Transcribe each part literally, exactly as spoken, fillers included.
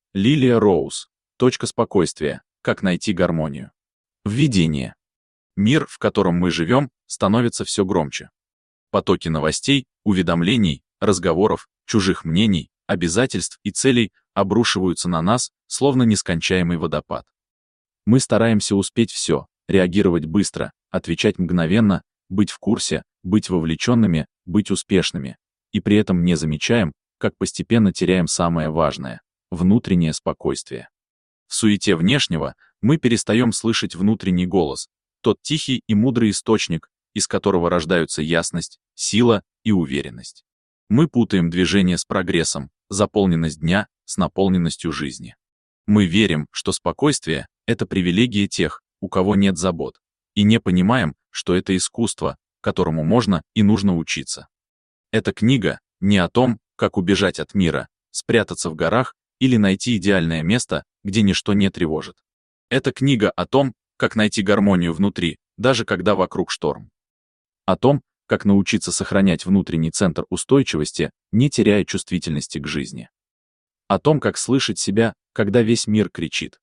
Лилия Роуз. Точка спокойствия. Как найти гармонию. Введение. Мир, в котором мы живем, становится все громче. Потоки новостей, уведомлений, разговоров, чужих мнений, обязательств и целей обрушиваются на нас, словно нескончаемый водопад. Мы стараемся успеть все, реагировать быстро, отвечать мгновенно, быть в курсе, быть вовлеченными, быть успешными, и при этом не замечаем, как постепенно теряем самое важное — внутреннее спокойствие. В суете внешнего мы перестаем слышать внутренний голос, тот тихий и мудрый источник, из которого рождаются ясность, сила и уверенность. Мы путаем движение с прогрессом, заполненность дня с наполненностью жизни. Мы верим, что спокойствие — это привилегия тех, у кого нет забот, и не понимаем, что это искусство, которому можно и нужно учиться. Эта книга не о том, как убежать от мира, спрятаться в горах или найти идеальное место, где ничто не тревожит. Это книга о том, как найти гармонию внутри, даже когда вокруг шторм. О том, как научиться сохранять внутренний центр устойчивости, не теряя чувствительности к жизни. О том, как слышать себя, когда весь мир кричит.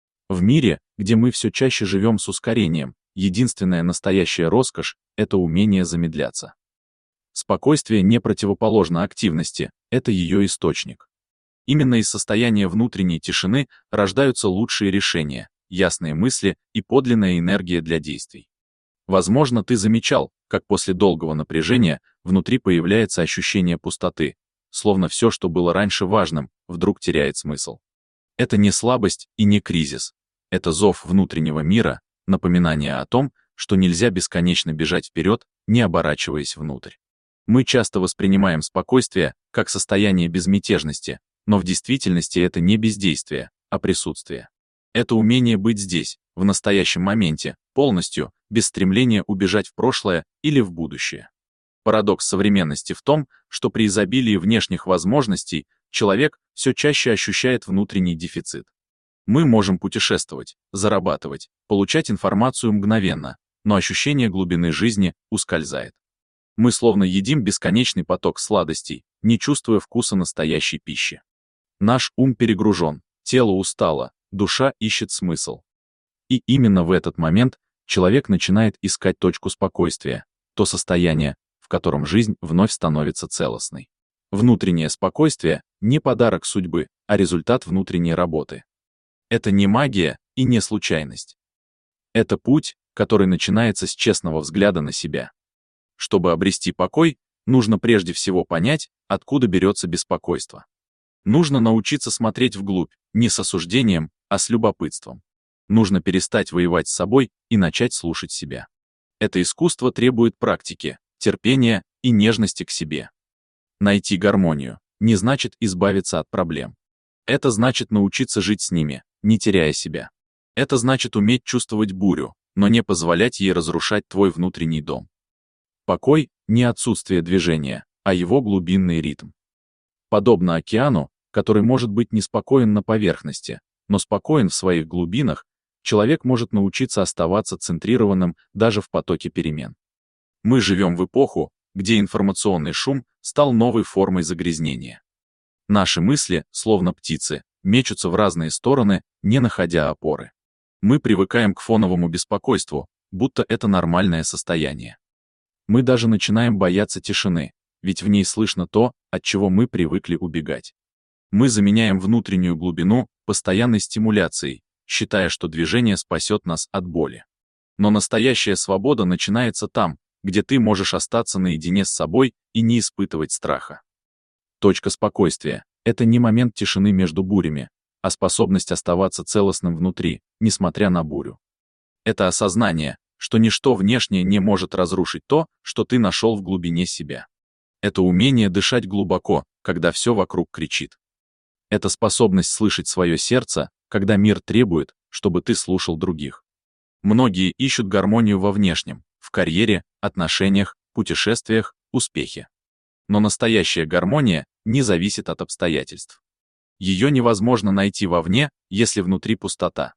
В мире, где мы все чаще живем с ускорением, единственная настоящая роскошь — это умение замедляться. Спокойствие не противоположно активности, это ее источник. Именно из состояния внутренней тишины рождаются лучшие решения, ясные мысли и подлинная энергия для действий. Возможно, ты замечал, как после долгого напряжения внутри появляется ощущение пустоты, словно все, что было раньше важным, вдруг теряет смысл. Это не слабость и не кризис. Это зов внутреннего мира, напоминание о том, что нельзя бесконечно бежать вперед, не оборачиваясь внутрь. Мы часто воспринимаем спокойствие как состояние безмятежности, но в действительности это не бездействие, а присутствие. Это умение быть здесь, в настоящем моменте, полностью, без стремления убежать в прошлое или в будущее. Парадокс современности в том, что при изобилии внешних возможностей человек все чаще ощущает внутренний дефицит. Мы можем путешествовать, зарабатывать, получать информацию мгновенно, но ощущение глубины жизни ускользает. Мы словно едим бесконечный поток сладостей, не чувствуя вкуса настоящей пищи. Наш ум перегружен, тело устало, душа ищет смысл. И именно в этот момент человек начинает искать точку спокойствия, то состояние, в котором жизнь вновь становится целостной. Внутреннее спокойствие — не подарок судьбы, а результат внутренней работы. Это не магия и не случайность. Это путь, который начинается с честного взгляда на себя. Чтобы обрести покой, нужно прежде всего понять, откуда берется беспокойство. Нужно научиться смотреть вглубь, не с осуждением, а с любопытством. Нужно перестать воевать с собой и начать слушать себя. Это искусство требует практики, терпения и нежности к себе. Найти гармонию не значит избавиться от проблем. Это значит научиться жить с ними, не теряя себя. Это значит уметь чувствовать бурю, но не позволять ей разрушать твой внутренний дом. Покой — не отсутствие движения, а его глубинный ритм. Подобно океану, который может быть неспокоен на поверхности, но спокоен в своих глубинах, человек может научиться оставаться центрированным даже в потоке перемен. Мы живем в эпоху, где информационный шум стал новой формой загрязнения. Наши мысли, словно птицы, мечутся в разные стороны, не находя опоры. Мы привыкаем к фоновому беспокойству, будто это нормальное состояние. Мы даже начинаем бояться тишины, ведь в ней слышно то, от чего мы привыкли убегать. Мы заменяем внутреннюю глубину постоянной стимуляцией, считая, что движение спасет нас от боли. Но настоящая свобода начинается там, где ты можешь остаться наедине с собой и не испытывать страха. Точка спокойствия — это не момент тишины между бурями, а способность оставаться целостным внутри, несмотря на бурю. Это осознание, что ничто внешнее не может разрушить то, что ты нашел в глубине себя. Это умение дышать глубоко, когда все вокруг кричит. Это способность слышать свое сердце, когда мир требует, чтобы ты слушал других. Многие ищут гармонию во внешнем, в карьере, отношениях, путешествиях, успехе. Но настоящая гармония не зависит от обстоятельств. Ее невозможно найти вовне, если внутри пустота.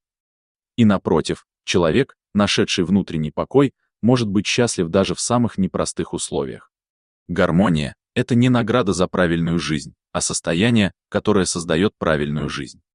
И напротив, человек, нашедший внутренний покой, может быть счастлив даже в самых непростых условиях. Гармония — это не награда за правильную жизнь, а состояние, которое создает правильную жизнь.